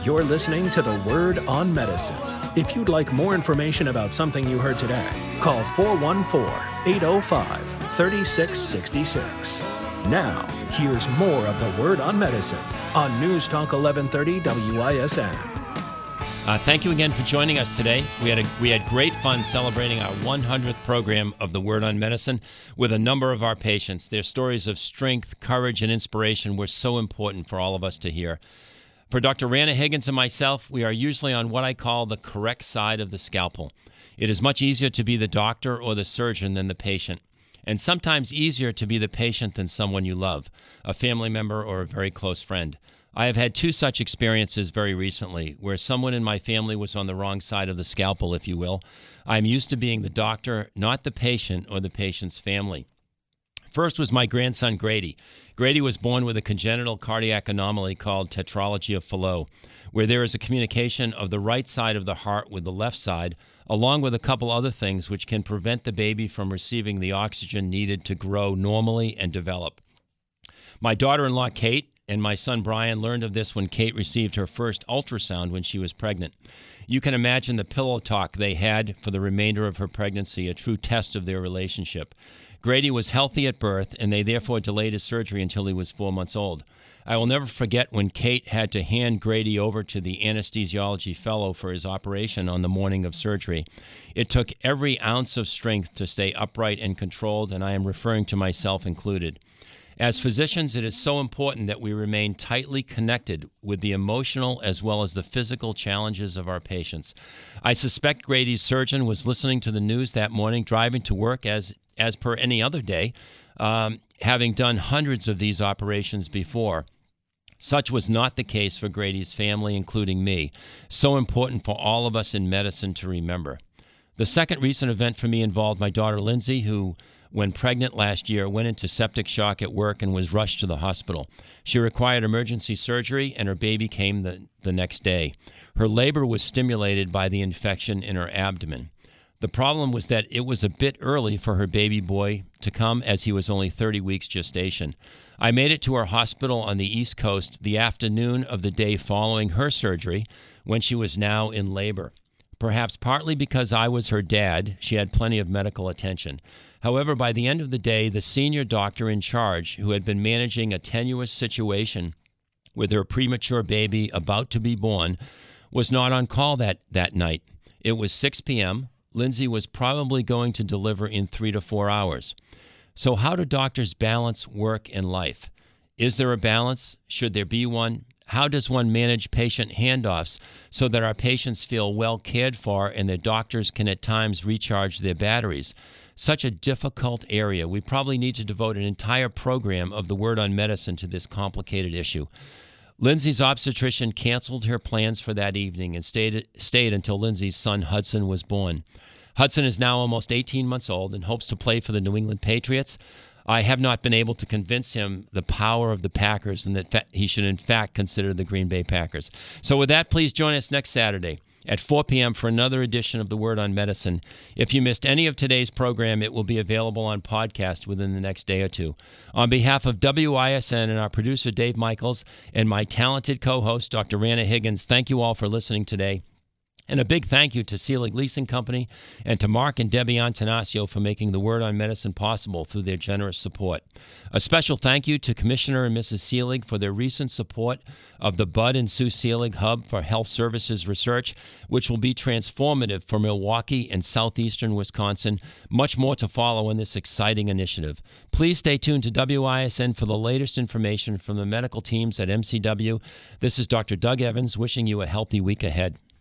You're listening to The Word on Medicine. If you'd like more information about something you heard today, call 414-805-3666. Now, here's more of The Word on Medicine on News Talk 1130 WISN. Thank you again for joining us today. We had great fun celebrating our 100th program of The Word on Medicine with a number of our patients. Their stories of strength, courage, and inspiration were so important for all of us to hear. For Dr. Rana Higgins and myself, we are usually on what I call the correct side of the scalpel. It is much easier to be the doctor or the surgeon than the patient, and sometimes easier to be the patient than someone you love, a family member or a very close friend. I have had two such experiences very recently, where someone in my family was on the wrong side of the scalpel, if you will. I'm used to being the doctor, not the patient or the patient's family. First was my grandson, Grady. Grady was born with a congenital cardiac anomaly called tetralogy of Fallot, where there is a communication of the right side of the heart with the left side, along with a couple other things which can prevent the baby from receiving the oxygen needed to grow normally and develop. My daughter-in-law, Kate, and my son Brian learned of this when Kate received her first ultrasound when she was pregnant. You can imagine the pillow talk they had for the remainder of her pregnancy, a true test of their relationship. Grady was healthy at birth, and they therefore delayed his surgery until he was 4 months old. I will never forget when Kate had to hand Grady over to the anesthesiology fellow for his operation on the morning of surgery. It took every ounce of strength to stay upright and controlled, and I am referring to myself included. As physicians, it is so important that we remain tightly connected with the emotional as well as the physical challenges of our patients. I suspect Grady's surgeon was listening to the news that morning, driving to work as per any other day, having done hundreds of these operations before. Such was not the case for Grady's family, including me. So important for all of us in medicine to remember. The second recent event for me involved my daughter, Lindsay, who, when pregnant last year, went into septic shock at work and was rushed to the hospital. She required emergency surgery, and her baby came the next day. Her labor was stimulated by the infection in her abdomen. The problem was that it was a bit early for her baby boy to come, as he was only 30 weeks gestation. I made it to her hospital on the East Coast the afternoon of the day following her surgery, when she was now in labor. Perhaps partly because I was her dad, she had plenty of medical attention. However, by the end of the day, the senior doctor in charge, who had been managing a tenuous situation with her premature baby about to be born, was not on call that night. It was 6 p.m. Lindsay was probably going to deliver in 3 to 4 hours. So how do doctors balance work and life? Is there a balance? Should there be one? How does one manage patient handoffs so that our patients feel well cared for and their doctors can at times recharge their batteries? Such a difficult area. We probably need to devote an entire program of The Word on Medicine to this complicated issue. Lindsay's obstetrician canceled her plans for that evening and stayed until Lindsay's son Hudson was born. Hudson is now almost 18 months old and hopes to play for the New England Patriots. I have not been able to convince him the power of the Packers and that he should in fact consider the Green Bay Packers. So with that, please join us next Saturday at 4 p.m. for another edition of The Word on Medicine. If you missed any of today's program, it will be available on podcast within the next day or two. On behalf of WISN and our producer, Dave Michaels, and my talented co-host, Dr. Rana Higgins, thank you all for listening today. And a big thank you to Seelig Leasing Company and to Mark and Debbie Antanasio for making The Word on Medicine possible through their generous support. A special thank you to Commissioner and Mrs. Seelig for their recent support of the Bud and Sue Seelig Hub for Health Services Research, which will be transformative for Milwaukee and southeastern Wisconsin. Much more to follow in this exciting initiative. Please stay tuned to WISN for the latest information from the medical teams at MCW. This is Dr. Doug Evans wishing you a healthy week ahead.